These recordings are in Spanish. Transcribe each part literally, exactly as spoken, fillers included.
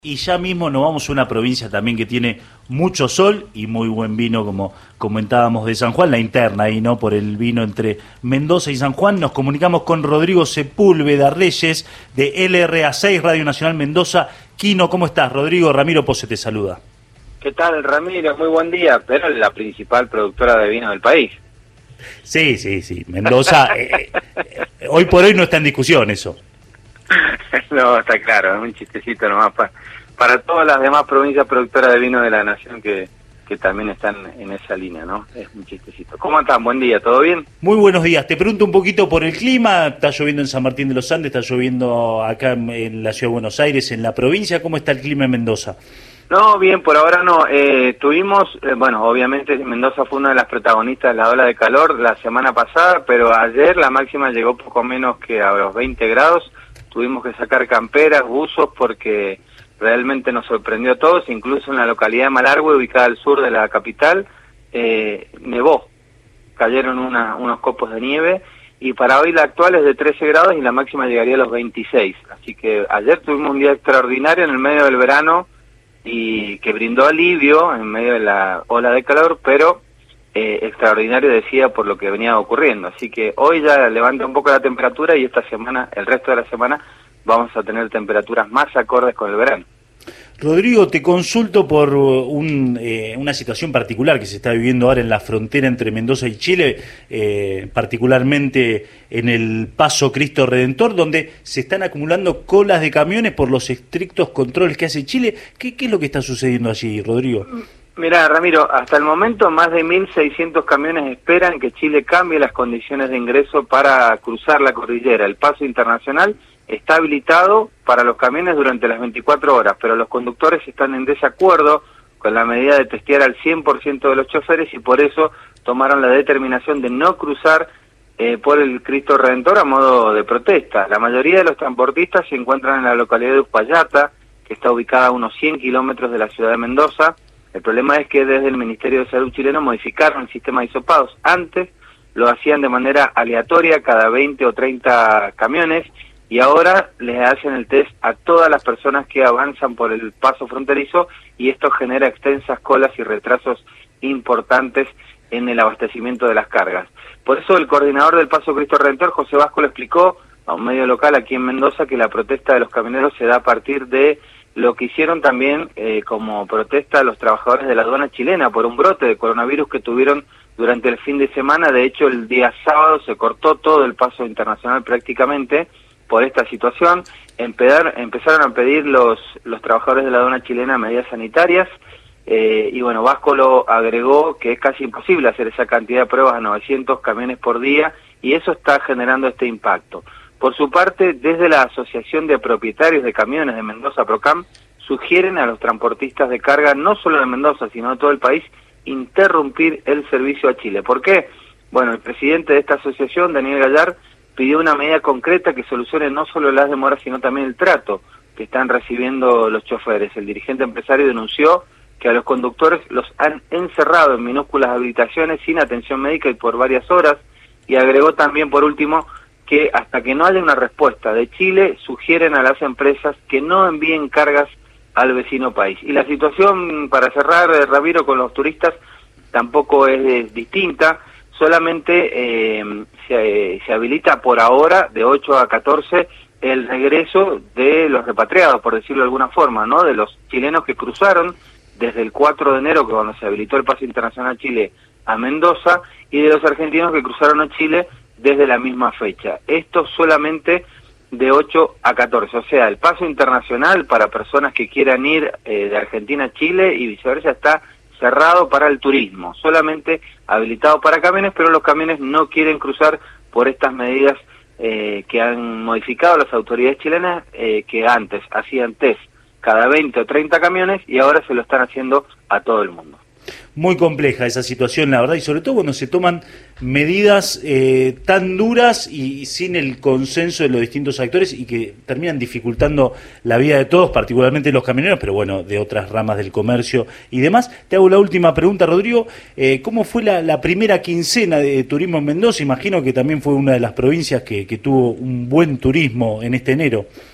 Y ya mismo nos vamos a una provincia también que tiene mucho sol y muy buen vino, como comentábamos de San Juan, la interna ahí, ¿no? Por el vino entre Mendoza y San Juan. Nos comunicamos con Rodrigo Sepúlveda Reyes de L R A seis, Radio Nacional Mendoza. Quino, ¿cómo estás? Rodrigo, Ramiro Pose te saluda. ¿Qué tal, Ramiro? Muy buen día, pero la principal productora de vino del país. Sí, sí, sí. Mendoza, eh, eh, hoy por hoy no está en discusión eso. No, está claro, es un chistecito nomás para, para todas las demás provincias productoras de vino de la nación que, que también están en esa línea, ¿no? Es un chistecito. ¿Cómo están? Buen día, ¿todo bien? Muy buenos días. Te pregunto un poquito por el clima. Está lloviendo en San Martín de los Andes, está lloviendo acá en, en la ciudad de Buenos Aires, en la provincia. ¿Cómo está el clima en Mendoza? No, bien, por ahora no. Eh, tuvimos, eh, bueno, obviamente Mendoza fue una de las protagonistas de la ola de calor la semana pasada, pero ayer la máxima llegó poco menos que a los veinte grados. Tuvimos que sacar camperas, buzos, porque realmente nos sorprendió a todos, incluso en la localidad de Malargüe, ubicada al sur de la capital, eh, nevó, cayeron una, unos copos de nieve, y para hoy la actual es de trece grados y la máxima llegaría a los veintiséis. Así que ayer tuvimos un día extraordinario en el medio del verano, y que brindó alivio en medio de la ola de calor, pero eh, extraordinario, decía, por lo que venía ocurriendo. Así que hoy ya levanta un poco la temperatura y esta semana, el resto de la semana, vamos a tener temperaturas más acordes con el verano. Rodrigo, te consulto por un, eh, una situación particular que se está viviendo ahora en la frontera entre Mendoza y Chile, eh, particularmente en el Paso Cristo Redentor, donde se están acumulando colas de camiones por los estrictos controles que hace Chile. ¿Qué, qué es lo que está sucediendo allí, Rodrigo? Mirá, Ramiro, hasta el momento más de mil seiscientos camiones esperan que Chile cambie las condiciones de ingreso para cruzar la cordillera. El paso internacional está habilitado para los camiones durante las veinticuatro horas, pero los conductores están en desacuerdo con la medida de testear al cien por ciento de los choferes y por eso tomaron la determinación de no cruzar eh, por el Cristo Redentor a modo de protesta. La mayoría de los transportistas se encuentran en la localidad de Uspallata, que está ubicada a unos cien kilómetros de la ciudad de Mendoza. El problema es que desde el Ministerio de Salud chileno modificaron el sistema de hisopados. Antes lo hacían de manera aleatoria cada veinte o treinta camiones, y ahora les hacen el test a todas las personas que avanzan por el paso fronterizo, y esto genera extensas colas y retrasos importantes en el abastecimiento de las cargas. Por eso el coordinador del Paso Cristo Redentor, José Vasco, le explicó a un medio local aquí en Mendoza que la protesta de los camioneros se da a partir de lo que hicieron también eh, como protesta los trabajadores de la aduana chilena por un brote de coronavirus que tuvieron durante el fin de semana. De hecho, el día sábado se cortó todo el paso internacional prácticamente por esta situación. Empezar, empezaron a pedir los, los trabajadores de la aduana chilena medidas sanitarias, eh, y bueno, Vasco lo agregó que es casi imposible hacer esa cantidad de pruebas a novecientos camiones por día, y eso está generando este impacto. Por su parte, desde la Asociación de Propietarios de Camiones de Mendoza, PROCAM, sugieren a los transportistas de carga, no solo de Mendoza, sino de todo el país, interrumpir el servicio a Chile. ¿Por qué? Bueno, el presidente de esta asociación, Daniel Gallar, pidió una medida concreta que solucione no solo las demoras, sino también el trato que están recibiendo los choferes. El dirigente empresario denunció que a los conductores los han encerrado en minúsculas habitaciones sin atención médica y por varias horas, y agregó también, por último, que hasta que no haya una respuesta de Chile, sugieren a las empresas que no envíen cargas al vecino país. Y la situación, para cerrar, Ramiro, con los turistas tampoco es, es distinta. Solamente eh, se, se habilita por ahora, de ocho a catorce, el regreso de los repatriados, por decirlo de alguna forma, ¿no? De los chilenos que cruzaron desde el cuatro de enero, que cuando se habilitó el paso internacional Chile, a Mendoza, y de los argentinos que cruzaron a Chile desde la misma fecha. Esto solamente de ocho a catorce, o sea, el paso internacional para personas que quieran ir eh, de Argentina a Chile y viceversa está cerrado para el turismo, solamente habilitado para camiones, pero los camiones no quieren cruzar por estas medidas eh, que han modificado las autoridades chilenas, eh, que antes hacían test cada veinte o treinta camiones y ahora se lo están haciendo a todo el mundo. Muy compleja esa situación, la verdad, y sobre todo cuando se toman medidas eh, tan duras y, y sin el consenso de los distintos actores y que terminan dificultando la vida de todos, particularmente los camioneros, pero bueno, de otras ramas del comercio y demás. Te hago la última pregunta, Rodrigo. Eh, ¿Cómo fue la, la primera quincena de turismo en Mendoza? Imagino que también fue una de las provincias que, que tuvo un buen turismo en este enero.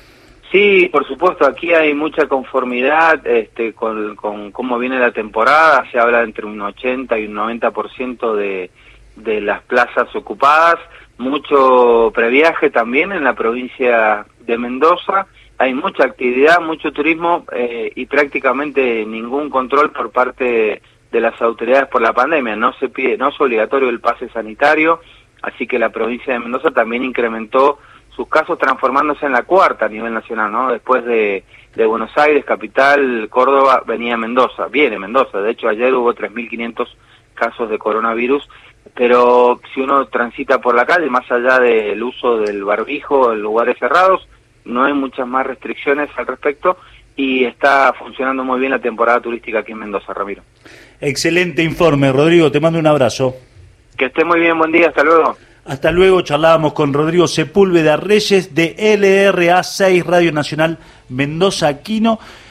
Sí, por supuesto, aquí hay mucha conformidad este, con, con cómo viene la temporada, se habla entre un ochenta y un noventa por ciento de, de las plazas ocupadas, mucho previaje también en la provincia de Mendoza, hay mucha actividad, mucho turismo eh, y prácticamente ningún control por parte de las autoridades por la pandemia, no se pide, no es obligatorio el pase sanitario, así que la provincia de Mendoza también incrementó sus casos transformándose en la cuarta a nivel nacional, ¿no? Después de, de Buenos Aires, capital, Córdoba, venía Mendoza, viene Mendoza, de hecho ayer hubo tres mil quinientos casos de coronavirus, pero si uno transita por la calle, más allá del uso del barbijo en lugares cerrados, no hay muchas más restricciones al respecto y está funcionando muy bien la temporada turística aquí en Mendoza, Ramiro. Excelente informe, Rodrigo, te mando un abrazo. Que esté muy bien, buen día, hasta luego. Hasta luego, charlábamos con Rodrigo Sepúlveda Reyes de L R A seis Radio Nacional Mendoza Aquino.